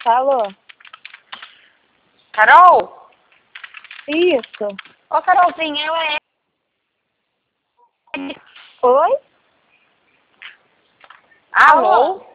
Alô? Carol? Isso. Ô, Carolzinha, eu é. Oi? Alô?